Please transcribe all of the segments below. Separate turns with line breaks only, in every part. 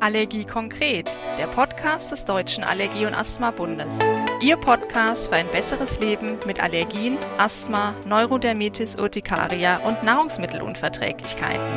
Allergie konkret, der Podcast des Deutschen Allergie- und Asthma-Bundes. Ihr Podcast für ein besseres Leben mit Allergien, Asthma, Neurodermitis urtikaria und Nahrungsmittelunverträglichkeiten.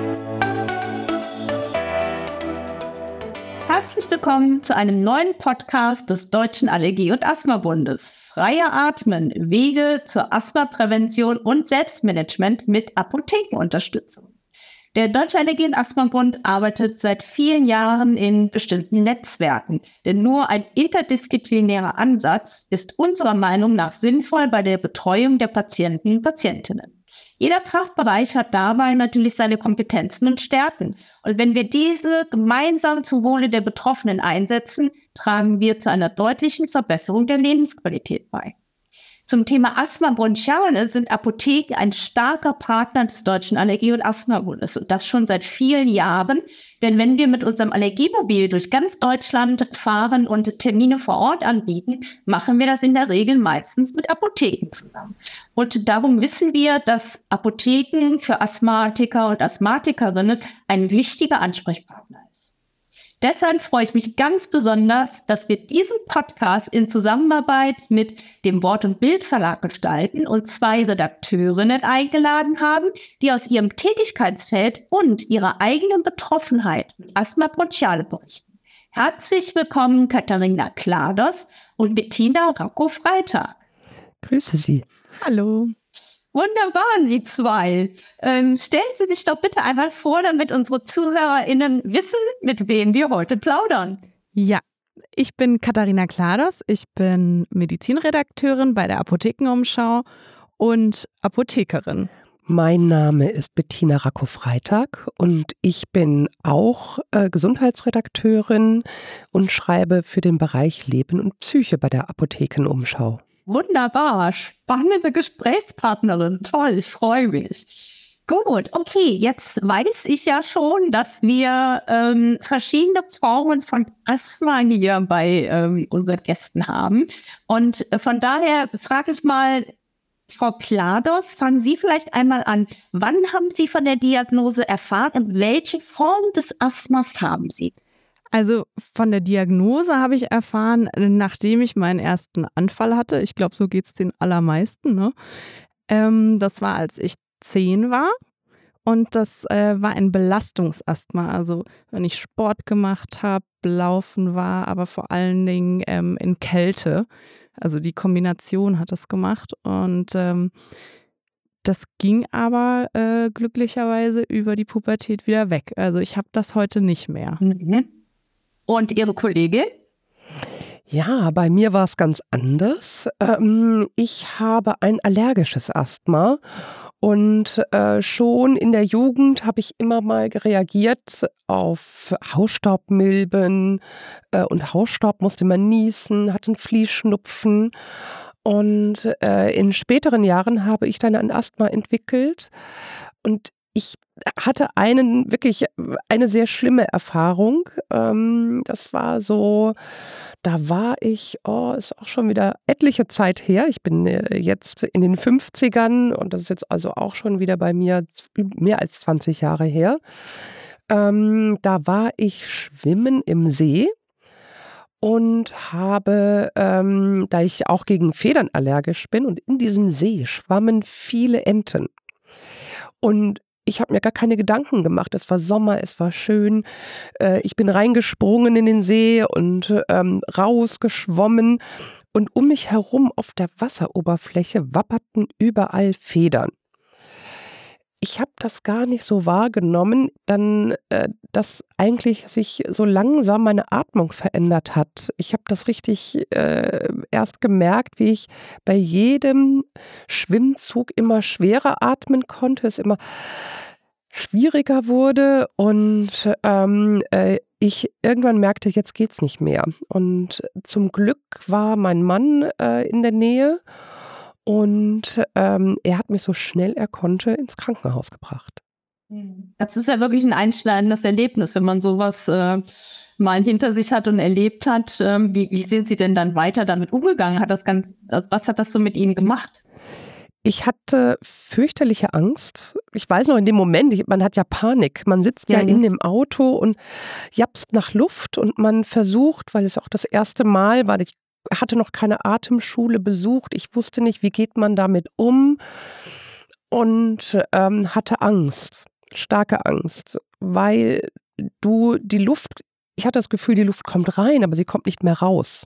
Herzlich willkommen zu einem neuen Podcast des Deutschen Allergie- und Asthma-Bundes. Freie Atmen, Wege zur Asthmaprävention und Selbstmanagement mit Apothekenunterstützung. Der Deutsche Allergie- und Asthma-Bund arbeitet seit vielen Jahren in bestimmten Netzwerken, denn nur ein interdisziplinärer Ansatz ist unserer Meinung nach sinnvoll bei der Betreuung der Patienten und Patientinnen. Jeder Fachbereich hat dabei natürlich seine Kompetenzen und Stärken. Und wenn wir diese gemeinsam zum Wohle der Betroffenen einsetzen, tragen wir zu einer deutlichen Verbesserung der Lebensqualität bei. Zum Thema Asthma bronchiale sind Apotheken ein starker Partner des Deutschen Allergie- und Asthma-Bundes und das schon seit vielen Jahren. Denn wenn wir mit unserem Allergiemobil durch ganz Deutschland fahren und Termine vor Ort anbieten, machen wir das in der Regel meistens mit Apotheken zusammen. Und darum wissen wir, dass Apotheken für Asthmatiker und Asthmatikerinnen ein wichtiger Ansprechpartner ist. Deshalb freue ich mich ganz besonders, dass wir diesen Podcast in Zusammenarbeit mit dem Wort- und Bild-Verlag gestalten und 2 Redakteurinnen eingeladen haben, die aus ihrem Tätigkeitsfeld und ihrer eigenen Betroffenheit mit Asthma bronchiale berichten. Herzlich willkommen Katharina Klados und Bettina Racco-Freitag.
Grüße Sie.
Hallo.
Wunderbar, Sie 2. Stellen Sie sich doch bitte einmal vor, damit unsere ZuhörerInnen wissen, mit wem wir heute plaudern.
Ja, ich bin Katharina Klados. Ich bin Medizinredakteurin bei der Apothekenumschau und Apothekerin.
Mein Name ist Bettina Racco-Freitag und ich bin auch Gesundheitsredakteurin und schreibe für den Bereich Leben und Psyche bei der Apothekenumschau.
Wunderbar, spannende Gesprächspartnerin. Toll, ich freue mich. Gut, okay, jetzt weiß ich ja schon, dass wir verschiedene Formen von Asthma hier bei unseren Gästen haben. Und von daher frage ich mal, Frau Klados, fangen Sie vielleicht einmal an. Wann haben Sie von der Diagnose erfahren und welche Form des Asthmas haben Sie?
Also von der Diagnose habe ich erfahren, nachdem ich meinen ersten Anfall hatte. Ich glaube, so geht es den allermeisten. Ne? Das war, als ich 10 war. Und das war ein Belastungsasthma. Also wenn ich Sport gemacht habe, Laufen war, aber vor allen Dingen in Kälte. Also die Kombination hat das gemacht. Und das ging aber glücklicherweise über die Pubertät wieder weg. Also ich habe das heute nicht mehr.
Mhm. Und Ihre Kollegin?
Ja, bei mir war es ganz anders. Ich habe ein allergisches Asthma und schon in der Jugend habe ich immer mal reagiert auf Hausstaubmilben und Hausstaub musste man niesen, hatte einen Fließschnupfen. Und in späteren Jahren habe ich dann ein Asthma entwickelt und ich hatte wirklich eine sehr schlimme Erfahrung. Das war so, da war ich, ist auch schon wieder etliche Zeit her. Ich bin jetzt in den 50ern und das ist jetzt also auch schon wieder bei mir mehr als 20 Jahre her. Da war ich schwimmen im See. Und habe, da ich auch gegen Federn allergisch bin und in diesem See schwammen viele Enten. Und ich habe mir gar keine Gedanken gemacht. Es war Sommer, es war schön. Ich bin reingesprungen in den See und rausgeschwommen. Und um mich herum auf der Wasseroberfläche wapperten überall Federn. Ich habe das gar nicht so wahrgenommen, dann, dass eigentlich sich so langsam meine Atmung verändert hat. Ich habe das richtig erst gemerkt, wie ich bei jedem Schwimmzug immer schwerer atmen konnte, es immer schwieriger wurde und ich irgendwann merkte, jetzt geht's nicht mehr. Und zum Glück war mein Mann in der Nähe. Und er hat mich so schnell er konnte ins Krankenhaus gebracht.
Das ist ja wirklich ein einschneidendes Erlebnis, wenn man sowas mal hinter sich hat und erlebt hat. Wie sind Sie denn dann weiter damit umgegangen? Was hat das so mit Ihnen gemacht?
Ich hatte fürchterliche Angst, ich weiß noch, in dem Moment, man hat ja Panik. Man sitzt ja in dem Auto und japst nach Luft und man versucht, weil es auch das erste Mal war, ich hatte noch keine Atemschule besucht. Ich wusste nicht, wie geht man damit um und hatte Angst, starke Angst, weil ich hatte das Gefühl, die Luft kommt rein, aber sie kommt nicht mehr raus.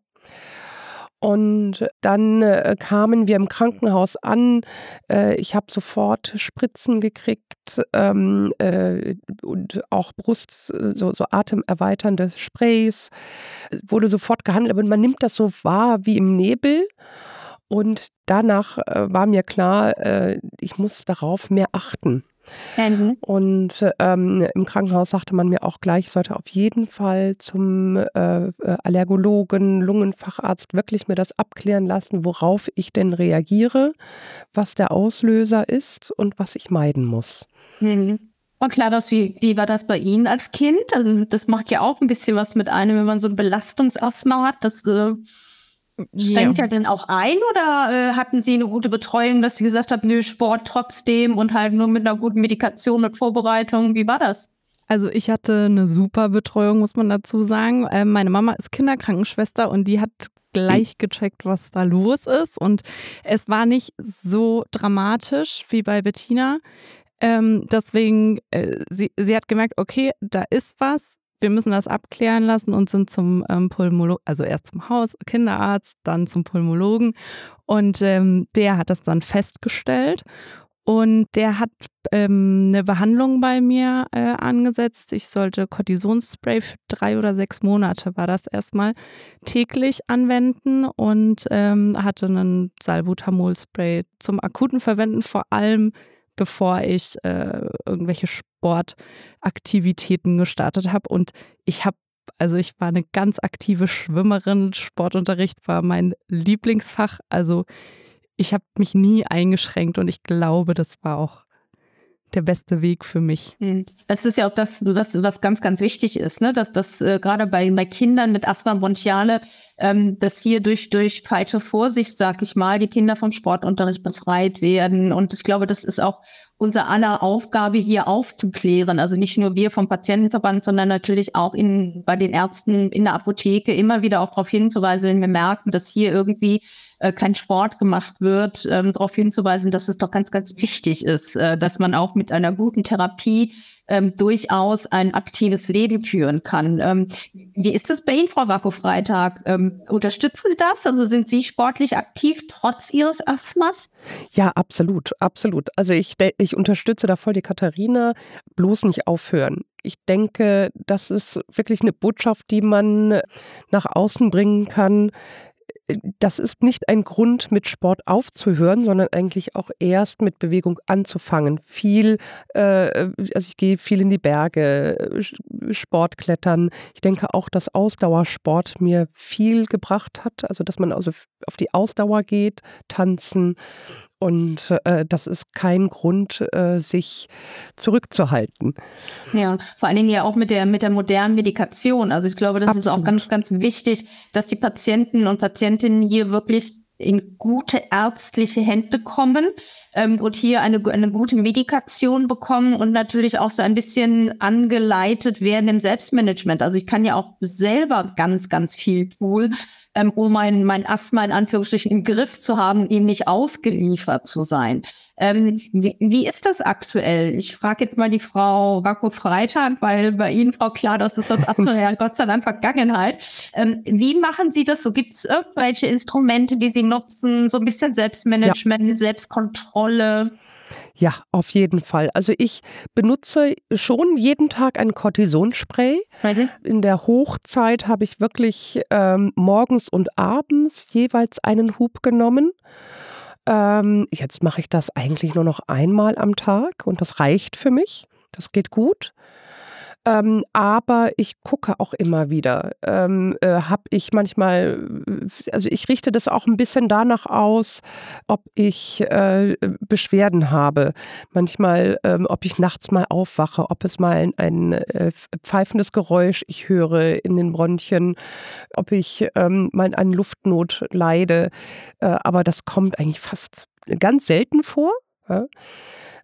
Und dann kamen wir im Krankenhaus an. Ich habe sofort Spritzen gekriegt und auch so atemerweiternde Sprays. Wurde sofort gehandelt, aber man nimmt das so wahr wie im Nebel. Und danach war mir klar, ich muss darauf mehr achten. Und im Krankenhaus sagte man mir auch gleich, ich sollte auf jeden Fall zum Allergologen, Lungenfacharzt wirklich mir das abklären lassen, worauf ich denn reagiere, was der Auslöser ist und was ich meiden muss.
Und klar, wie war das bei Ihnen als Kind? Also das macht ja auch ein bisschen was mit einem, wenn man so ein Belastungsasthma hat. Das schränkt ja denn auch ein, oder hatten Sie eine gute Betreuung, dass Sie gesagt haben, nö, Sport trotzdem und halt nur mit einer guten Medikation und Vorbereitung? Wie war das?
Also ich hatte eine super Betreuung, muss man dazu sagen. Meine Mama ist Kinderkrankenschwester und die hat gleich gecheckt, was da los ist. Und es war nicht so dramatisch wie bei Bettina. Deswegen, sie hat gemerkt, okay, da ist was. Wir müssen das abklären lassen und sind zum Pulmologen, also erst zum Kinderarzt, dann zum Pulmologen. Und der hat das dann festgestellt. Und der hat eine Behandlung bei mir angesetzt. Ich sollte Kortisonspray für 3 oder 6 Monate, war das erstmal, täglich anwenden und hatte einen Salbutamol-Spray zum akuten Verwenden, vor allem bevor ich irgendwelche Sportaktivitäten gestartet habe. Und ich war eine ganz aktive Schwimmerin. Sportunterricht war mein Lieblingsfach. Also ich habe mich nie eingeschränkt und ich glaube, das war auch der beste Weg für mich.
Das ist ja auch das, was ganz, ganz wichtig ist, ne? Dass das gerade bei Kindern mit Asthma bronchiale, dass hier durch falsche Vorsicht, sag ich mal, die Kinder vom Sportunterricht befreit werden. Und ich glaube, das ist auch unser aller Aufgabe, hier aufzuklären. Also nicht nur wir vom Patientenverband, sondern natürlich auch bei den Ärzten in der Apotheke immer wieder auch darauf hinzuweisen, wenn wir merken, dass hier irgendwie kein Sport gemacht wird, darauf hinzuweisen, dass es doch ganz, ganz wichtig ist, dass man auch mit einer guten Therapie durchaus ein aktives Leben führen kann. Wie ist das bei Ihnen, Frau Wacko-Freitag? Unterstützen Sie das? Also sind Sie sportlich aktiv trotz Ihres Asthmas?
Ja, absolut, absolut. Also ich unterstütze da voll die Katharina, bloß nicht aufhören. Ich denke, das ist wirklich eine Botschaft, die man nach außen bringen kann. Das ist nicht ein Grund, mit Sport aufzuhören, sondern eigentlich auch erst mit Bewegung anzufangen. Ich gehe viel in die Berge, Sportklettern. Ich denke auch, dass Ausdauersport mir viel gebracht hat. Also, dass man also auf die Ausdauer geht, tanzen. Und das ist kein Grund, sich zurückzuhalten.
Ja, vor allen Dingen ja auch mit der modernen Medikation. Also ich glaube, das ist auch ganz, ganz wichtig, dass die Patienten und Patientinnen hier wirklich in gute ärztliche Hände kommen und hier eine gute Medikation bekommen und natürlich auch so ein bisschen angeleitet werden im Selbstmanagement. Also ich kann ja auch selber ganz, ganz viel tun, um mein Asthma in Anführungsstrichen im Griff zu haben, ihm nicht ausgeliefert zu sein. Wie ist das aktuell? Ich frage jetzt mal die Frau Wacko-Freitag, weil bei Ihnen, Frau Klar, das ist das Asthma ja Gott sei Dank Vergangenheit. Wie machen Sie das so? Gibt es irgendwelche Instrumente, die Sie nutzen? So ein bisschen Selbstmanagement, Selbstkontrolle?
Ja, auf jeden Fall. Also ich benutze schon jeden Tag ein Kortisonspray. In der Hochzeit habe ich wirklich morgens und abends jeweils einen Hub genommen. Jetzt mache ich das eigentlich nur noch einmal am Tag und das reicht für mich. Das geht gut. Aber ich gucke auch immer wieder. Habe ich manchmal, also ich richte das auch ein bisschen danach aus, ob ich Beschwerden habe. Manchmal, ob ich nachts mal aufwache, ob es mal ein pfeifendes Geräusch ich höre in den Bronchien, ob ich mal an Luftnot leide. Aber das kommt eigentlich fast ganz selten vor. Ja.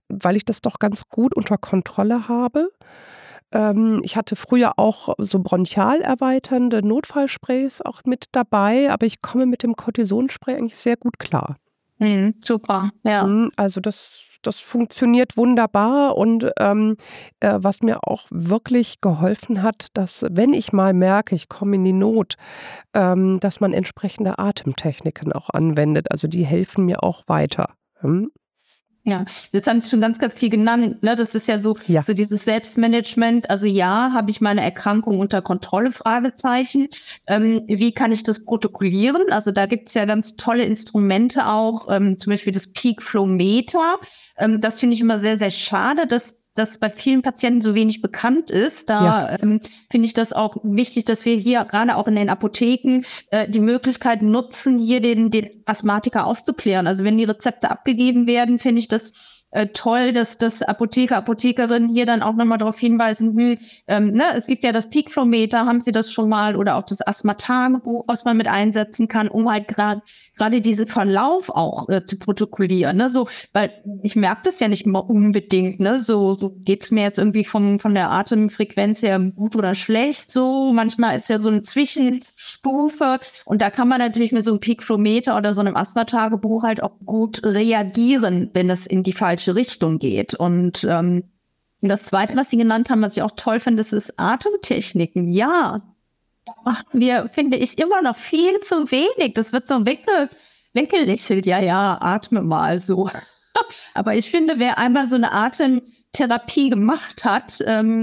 weil ich das doch ganz gut unter Kontrolle habe. Ich hatte früher auch so bronchial erweiternde Notfallsprays auch mit dabei, aber ich komme mit dem Cortisonspray eigentlich sehr gut klar.
Super, ja.
Also das funktioniert wunderbar und was mir auch wirklich geholfen hat, dass wenn ich mal merke, ich komme in die Not, dass man entsprechende Atemtechniken auch anwendet. Also die helfen mir auch weiter.
Ja, das haben Sie schon ganz, ganz viel genannt. Ne? Das ist ja so dieses Selbstmanagement. Also habe ich meine Erkrankung unter Kontrolle? Fragezeichen. Wie kann ich das protokollieren? Also da gibt es ja ganz tolle Instrumente auch, zum Beispiel das Peak-Flow-Meter. Das finde ich immer sehr, sehr schade, dass das bei vielen Patienten so wenig bekannt ist. Da finde ich das auch wichtig, dass wir hier gerade auch in den Apotheken die Möglichkeit nutzen, hier den Asthmatiker aufzuklären. Also wenn die Rezepte abgegeben werden, finde ich das toll, dass das Apothekerinnen hier dann auch nochmal darauf hinweisen, es gibt ja das Peak-Flow-Meter, haben Sie das schon mal, oder auch das Asthma-Tagebuch, was man mit einsetzen kann, um halt gerade diesen Verlauf auch zu protokollieren, ne? So, weil ich merke das ja nicht immer unbedingt, ne? So geht's mir jetzt irgendwie von der Atemfrequenz her gut oder schlecht, so. Manchmal ist ja so eine Zwischenstufe und da kann man natürlich mit so einem Peak-Flow-Meter oder so einem Asthma-Tagebuch halt auch gut reagieren, wenn es in die falsche Richtung geht. Und das Zweite, was Sie genannt haben, was ich auch toll finde, das ist Atemtechniken. Ja, da machen wir, finde ich, immer noch viel zu wenig. Das wird so weggelächelt. Ja, atme mal so. Aber ich finde, wer einmal so eine Atemtherapie gemacht hat,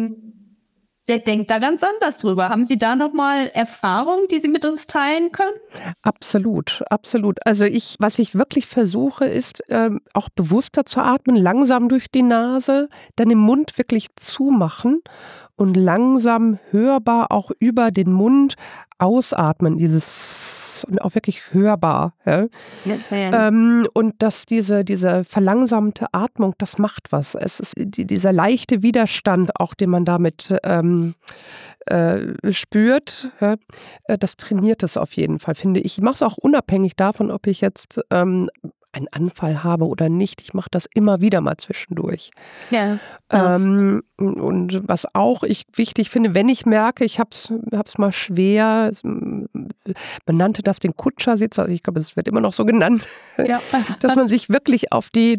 der denkt da ganz anders drüber. Haben Sie da nochmal Erfahrungen, die Sie mit uns teilen können?
Absolut, absolut. Also was ich wirklich versuche, ist auch bewusster zu atmen, langsam durch die Nase, dann den Mund wirklich zumachen und langsam hörbar auch über den Mund ausatmen, und auch wirklich hörbar. Ja? Und dass diese verlangsamte Atmung, das macht was. Es ist dieser leichte Widerstand, auch den man damit spürt, ja? Das trainiert es auf jeden Fall, finde ich. Ich mache es auch unabhängig davon, ob ich jetzt einen Anfall habe oder nicht. Ich mache das immer wieder mal zwischendurch.
Ja.
Und was auch ich wichtig finde, wenn ich merke, ich hab's mal schwer, man nannte das den Kutschersitz, also ich glaube, es wird immer noch so genannt, dass man sich wirklich auf die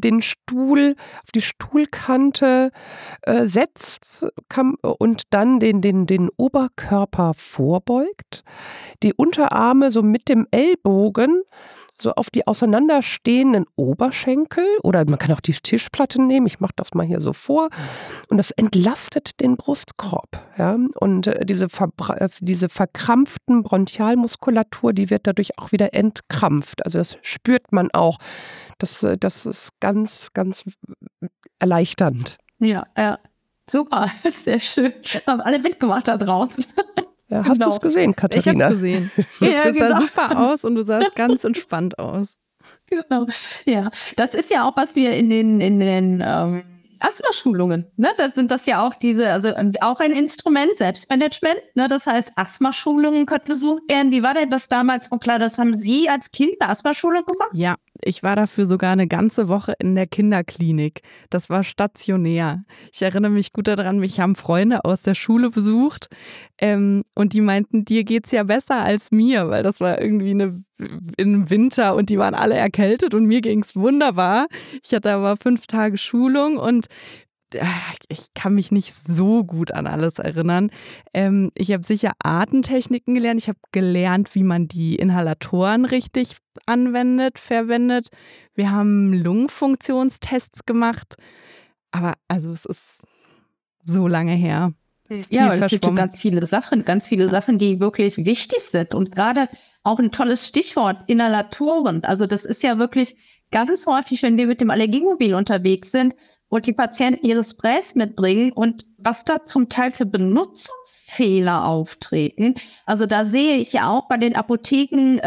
Stuhlkante setzt und dann den Oberkörper vorbeugt, die Unterarme so mit dem Ellbogen so auf die auseinanderstehenden Oberschenkel, oder man kann auch die Tischplatte nehmen, ich mache das mal hier so vor, und das entlastet den Brustkorb. Ja? Und diese verkrampften Bronchialmuskulatur, die wird dadurch auch wieder entkrampft. Also das spürt man auch. Das ist ganz, ganz erleichternd.
Ja, super, sehr schön. Haben alle mitgemacht da draußen.
Ja, hast du es gesehen, Katharina?
Ich habe es gesehen. Das sah super aus und du sahst ganz entspannt aus.
Genau. Ja, das ist ja auch, was wir in den Asthma-Schulungen, ne? Da sind das ja auch also auch ein Instrument, Selbstmanagement, ne? Das heißt, Asthma-Schulungen könnten besucht werden. Wie war denn das damals? Und klar, das haben Sie als Kind eine Asthma-Schulung gemacht?
Ja, ich war dafür sogar eine ganze Woche in der Kinderklinik. Das war stationär. Ich erinnere mich gut daran, mich haben Freunde aus der Schule besucht und die meinten, dir geht's ja besser als mir, weil das war irgendwie im Winter und die waren alle erkältet und mir ging's wunderbar. Ich hatte aber 5 Tage Schulung und ich kann mich nicht so gut an alles erinnern. Ich habe sicher Atemtechniken gelernt. Ich habe gelernt, wie man die Inhalatoren richtig verwendet. Wir haben Lungenfunktionstests gemacht. Aber also es ist so lange her.
Ja, aber es sind schon ganz viele Sachen, die wirklich wichtig sind. Und gerade auch ein tolles Stichwort, Inhalatoren. Also das ist ja wirklich ganz häufig, wenn wir mit dem Allergiemobil unterwegs sind und die Patienten ihre Sprays mitbringen und was da zum Teil für Benutzungsfehler auftreten. Also da sehe ich ja auch bei den Apotheken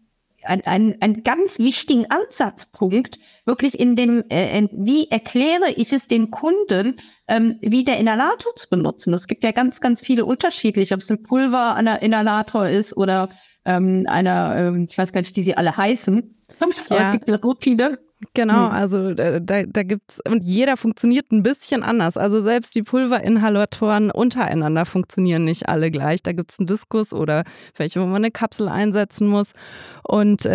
einen ganz wichtigen Ansatzpunkt, wirklich in dem, wie erkläre ich es den Kunden, wie der Inhalator zu benutzen. Es gibt ja ganz, ganz viele unterschiedliche, ob es ein Pulver an der Inhalator ist oder ich weiß gar nicht, wie sie alle heißen. Aber es gibt ja so viele.
Genau, also da gibt's, und jeder funktioniert ein bisschen anders. Also selbst die Pulverinhalatoren untereinander funktionieren nicht alle gleich. Da gibt's einen Diskus oder welche, wo man eine Kapsel einsetzen muss. Und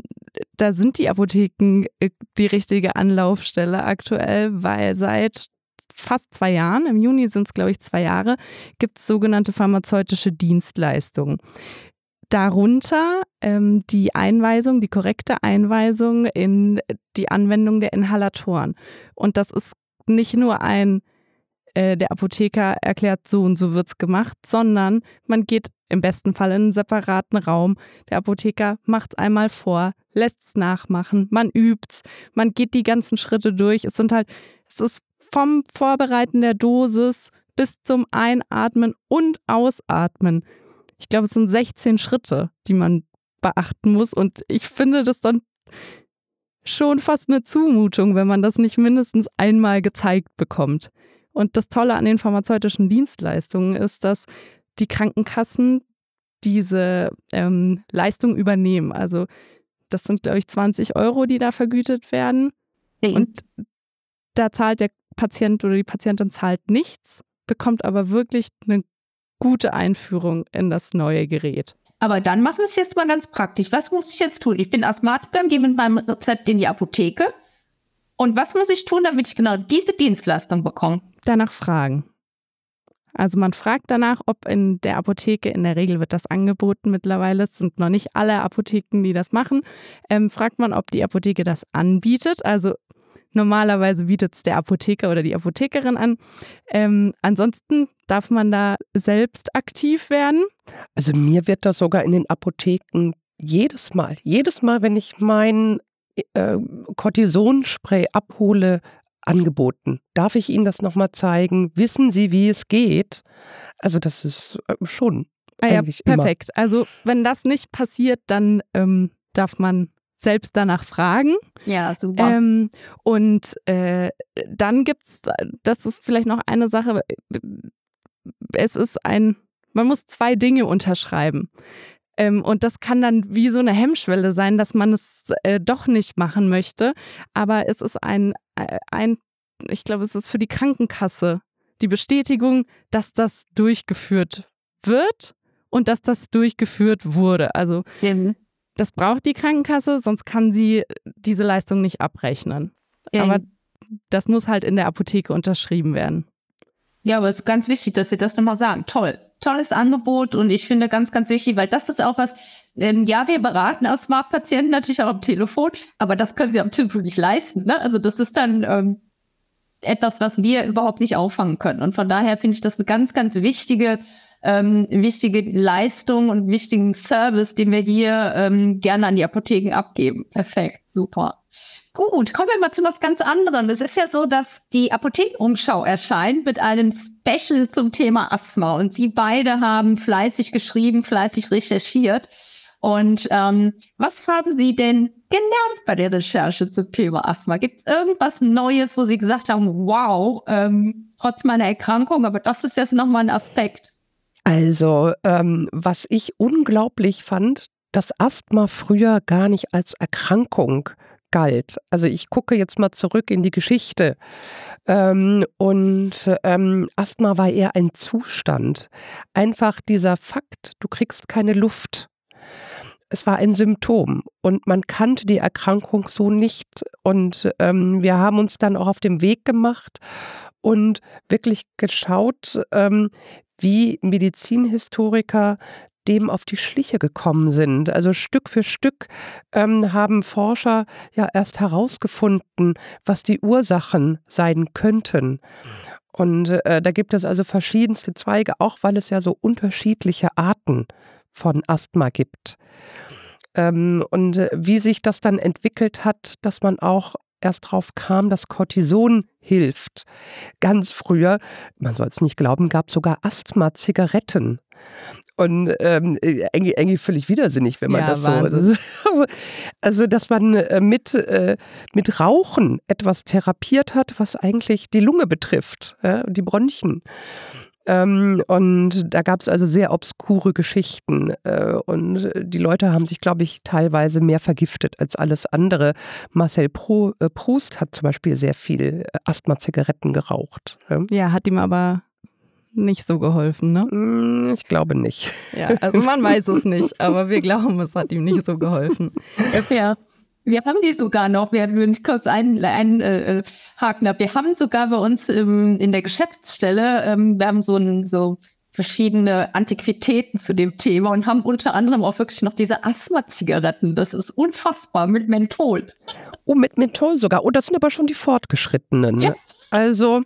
da sind die Apotheken die richtige Anlaufstelle aktuell, weil seit fast 2 Jahren, im Juni sind es glaube ich 2 Jahre, gibt es sogenannte pharmazeutische Dienstleistungen. Darunter die Einweisung, die korrekte Einweisung in die Anwendung der Inhalatoren. Und das ist nicht nur der Apotheker erklärt, so und so wird's gemacht, sondern man geht im besten Fall in einen separaten Raum. Der Apotheker macht's einmal vor, lässt's nachmachen, man übt's, man geht die ganzen Schritte durch. Es ist vom Vorbereiten der Dosis bis zum Einatmen und Ausatmen. Ich glaube, es sind 16 Schritte, die man beachten muss. Und ich finde das dann schon fast eine Zumutung, wenn man das nicht mindestens einmal gezeigt bekommt. Und das Tolle an den pharmazeutischen Dienstleistungen ist, dass die Krankenkassen diese Leistung übernehmen. Also das sind, glaube ich, 20 €, die da vergütet werden. Und da zahlt der Patient oder die Patientin zahlt nichts, bekommt aber wirklich eine gute Einführung in das neue Gerät.
Aber dann machen wir es jetzt mal ganz praktisch. Was muss ich jetzt tun? Ich bin Asthmatiker, gehe mit meinem Rezept in die Apotheke. Und was muss ich tun, damit ich genau diese Dienstleistung bekomme?
Danach fragen. Also man fragt danach, ob in der Apotheke, in der Regel wird das angeboten mittlerweile, es sind noch nicht alle Apotheken, die das machen, fragt man, ob die Apotheke das anbietet. Also normalerweise bietet es der Apotheker oder die Apothekerin an. Ansonsten darf man da selbst aktiv werden.
Also mir wird das sogar in den Apotheken jedes Mal, wenn ich mein Cortisonspray abhole, angeboten. Darf ich Ihnen das nochmal zeigen? Wissen Sie, wie es geht? Also das ist schon eigentlich
perfekt. Immer. Also wenn das nicht passiert, dann darf man selbst danach fragen.
Ja, super.
Und dann gibt's, das ist vielleicht noch eine Sache, man muss 2 Dinge unterschreiben. Und das kann dann wie so eine Hemmschwelle sein, dass man es doch nicht machen möchte. Aber es ist ich glaube, es ist für die Krankenkasse die Bestätigung, dass das durchgeführt wird und dass das durchgeführt wurde. Also das braucht die Krankenkasse, sonst kann sie diese Leistung nicht abrechnen. Aber das muss halt in der Apotheke unterschrieben werden.
Ja, aber es ist ganz wichtig, dass Sie das nochmal sagen. Tolles Angebot und ich finde ganz, ganz wichtig, weil das ist auch was, wir beraten Asthma-Patienten natürlich auch am Telefon, aber das können sie am Telefon nicht leisten. Ne? Also das ist dann etwas, was wir überhaupt nicht auffangen können. Und von daher finde ich das eine ganz, ganz wichtige Leistung und wichtigen Service, den wir hier gerne an die Apotheken abgeben. Perfekt, super. Gut, kommen wir mal zu was ganz anderem. Es ist ja so, dass die Apothekenumschau erscheint mit einem Special zum Thema Asthma. Und Sie beide haben fleißig geschrieben, fleißig recherchiert. Und was haben Sie denn gelernt bei der Recherche zum Thema Asthma? Gibt es irgendwas Neues, wo Sie gesagt haben, wow, trotz meiner Erkrankung, aber das ist jetzt nochmal ein Aspekt?
Also, was ich unglaublich fand, dass Asthma früher gar nicht als Erkrankung galt. Also ich gucke jetzt mal zurück in die Geschichte Asthma war eher ein Zustand. Einfach dieser Fakt, du kriegst keine Luft. Es war ein Symptom und man kannte die Erkrankung so nicht und wir haben uns dann auch auf den Weg gemacht und wirklich geschaut, wie Medizinhistoriker dem auf die Schliche gekommen sind. Also Stück für Stück haben Forscher ja erst herausgefunden, was die Ursachen sein könnten. Und da gibt es also verschiedenste Zweige, auch weil es ja so unterschiedliche Arten von Asthma gibt. Und wie sich das dann entwickelt hat, dass man auch erst drauf kam, dass Cortison hilft. Ganz früher, man soll es nicht glauben, gab es sogar Asthma-Zigaretten. Und irgendwie völlig widersinnig, wenn man das
Wahnsinn.
So. Also, dass man mit Rauchen etwas therapiert hat, was eigentlich die Lunge betrifft, ja, die Bronchien. Und da gab es also sehr obskure Geschichten. Und die Leute haben sich, glaube ich, teilweise mehr vergiftet als alles andere. Marcel Proust hat zum Beispiel sehr viel Asthma-Zigaretten geraucht.
Ja, hat ihm aber nicht so geholfen, ne?
Ich glaube nicht.
Ja, also man weiß es nicht, aber wir glauben, es hat ihm nicht so geholfen.
Ja. Wir haben die sogar noch, wir würden kurz einhaken, wir haben sogar bei uns in der Geschäftsstelle, wir haben so verschiedene Antiquitäten zu dem Thema und haben unter anderem auch wirklich noch diese Asthma-Zigaretten. Das ist unfassbar, mit Menthol.
Oh, mit Menthol sogar. Oh, das sind aber schon die Fortgeschrittenen. Ja. Also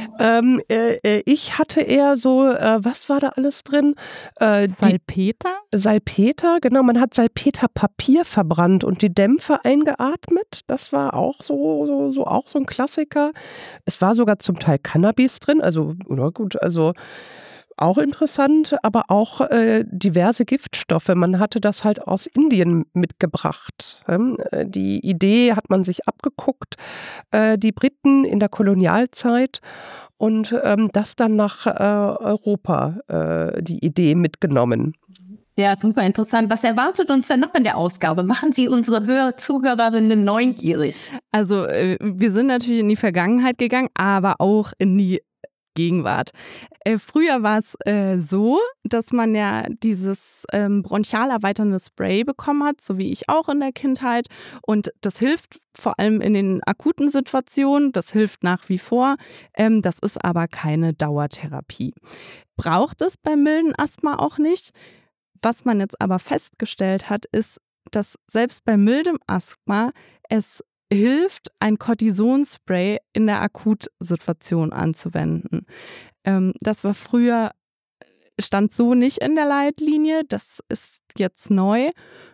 ich hatte eher so, was war da alles drin?
Salpeter?
Salpeter, genau. Man hat Salpeterpapier verbrannt und die Dämpfe eingeatmet. Das war auch auch so ein Klassiker. Es war sogar zum Teil Cannabis drin. Also, oder gut, also auch interessant, aber auch diverse Giftstoffe. Man hatte das halt aus Indien mitgebracht. Die Idee hat man sich abgeguckt, die Briten in der Kolonialzeit und das dann nach Europa, die Idee mitgenommen.
Ja, super interessant. Was erwartet uns denn noch in der Ausgabe? Machen Sie unsere Zuhörerinnen neugierig?
Also wir sind natürlich in die Vergangenheit gegangen, aber auch in die Gegenwart. Früher war es so, dass man ja dieses bronchial erweiternde Spray bekommen hat, so wie ich auch in der Kindheit. Und das hilft vor allem in den akuten Situationen, das hilft nach wie vor. Das ist aber keine Dauertherapie. Braucht es beim milden Asthma auch nicht. Was man jetzt aber festgestellt hat, ist, dass selbst bei mildem Asthma es hilft, ein Cortisonspray in der Akutsituation anzuwenden. Das war früher, stand so nicht in der Leitlinie, das ist jetzt neu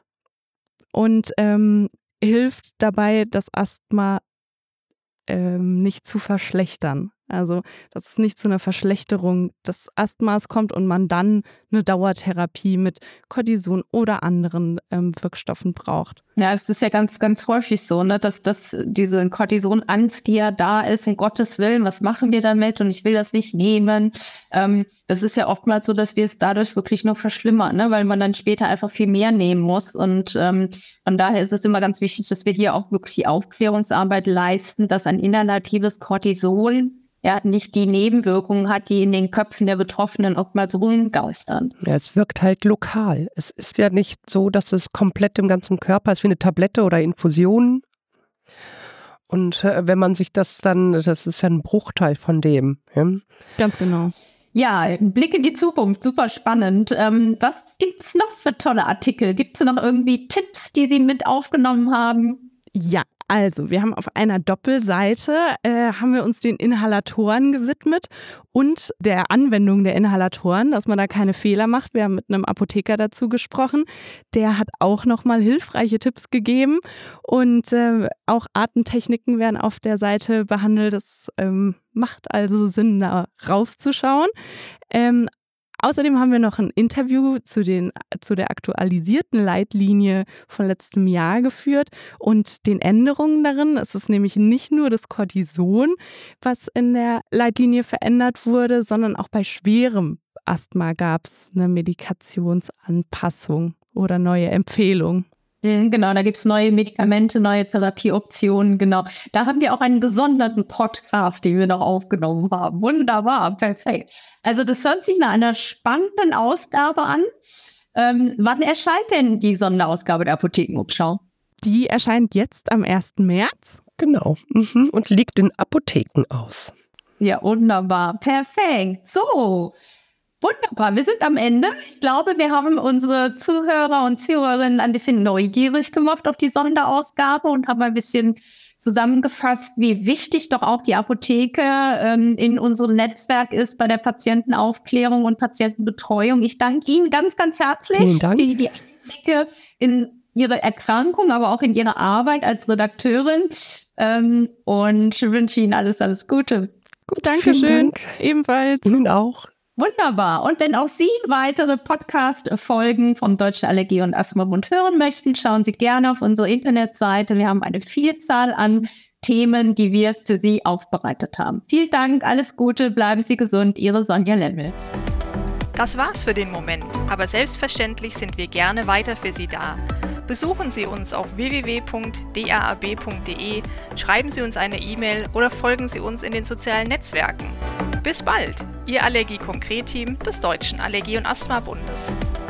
und hilft dabei, das Asthma nicht zu verschlechtern. Also, dass es nicht zu einer Verschlechterung des Asthmas kommt und man dann eine Dauertherapie mit Cortison oder anderen Wirkstoffen braucht.
Ja, das ist ja ganz, ganz häufig so, ne, dass diese Cortisonangst, die ja da ist, um Gottes Willen, was machen wir damit und ich will das nicht nehmen. Das ist ja oftmals so, dass wir es dadurch wirklich nur verschlimmern, ne, weil man dann später einfach viel mehr nehmen muss und von daher ist es immer ganz wichtig, dass wir hier auch wirklich die Aufklärungsarbeit leisten, dass ein inhalatives Cortison nicht die Nebenwirkungen hat, die in den Köpfen der Betroffenen oftmals rumgeistern.
Ja, es wirkt halt lokal. Es ist ja nicht so, dass es komplett im ganzen Körper ist wie eine Tablette oder Infusion. Und wenn man sich das ist ja ein Bruchteil von dem. Ja?
Ganz genau.
Ja, Blick in die Zukunft, super spannend. Was gibt's noch für tolle Artikel? Gibt's noch irgendwie Tipps, die Sie mit aufgenommen haben?
Ja, also wir haben auf einer Doppelseite haben wir uns den Inhalatoren gewidmet und der Anwendung der Inhalatoren, dass man da keine Fehler macht. Wir haben mit einem Apotheker dazu gesprochen. Der hat auch nochmal hilfreiche Tipps gegeben und auch Atemtechniken werden auf der Seite behandelt. Das macht also Sinn, da raufzuschauen. Außerdem haben wir noch ein Interview zu der aktualisierten Leitlinie von letztem Jahr geführt und den Änderungen darin. Es ist nämlich nicht nur das Cortison, was in der Leitlinie verändert wurde, sondern auch bei schwerem Asthma gab es eine Medikationsanpassung oder neue Empfehlung.
Genau, da gibt's neue Medikamente, neue Therapieoptionen, genau. Da haben wir auch einen gesonderten Podcast, den wir noch aufgenommen haben. Wunderbar, perfekt. Also das hört sich nach einer spannenden Ausgabe an. Wann erscheint denn die Sonderausgabe der Apothekenumschau?
Die erscheint jetzt am 1. März.
Genau, und liegt in Apotheken aus.
Ja, wunderbar, perfekt. So, wunderbar, wir sind am Ende. Ich glaube, wir haben unsere Zuhörer und Zuhörerinnen ein bisschen neugierig gemacht auf die Sonderausgabe und haben ein bisschen zusammengefasst, wie wichtig doch auch die Apotheke in unserem Netzwerk ist bei der Patientenaufklärung und Patientenbetreuung. Ich danke Ihnen ganz, ganz herzlich für die Einblicke in Ihre Erkrankung, aber auch in Ihre Arbeit als Redakteurin und wünsche Ihnen alles Gute.
Gut, Dankeschön. Dank. Ebenfalls.
Ihnen auch.
Wunderbar. Und wenn auch Sie weitere Podcast-Folgen vom Deutschen Allergie- und Asthma-Bund hören möchten, schauen Sie gerne auf unsere Internetseite. Wir haben eine Vielzahl an Themen, die wir für Sie aufbereitet haben. Vielen Dank, alles Gute, bleiben Sie gesund, Ihre Sonja Lemmel.
Das war's für den Moment, aber selbstverständlich sind wir gerne weiter für Sie da. Besuchen Sie uns auf www.daab.de, schreiben Sie uns eine E-Mail oder folgen Sie uns in den sozialen Netzwerken. Bis bald, Ihr Allergie-Konkret-Team des Deutschen Allergie- und Asthma-Bundes.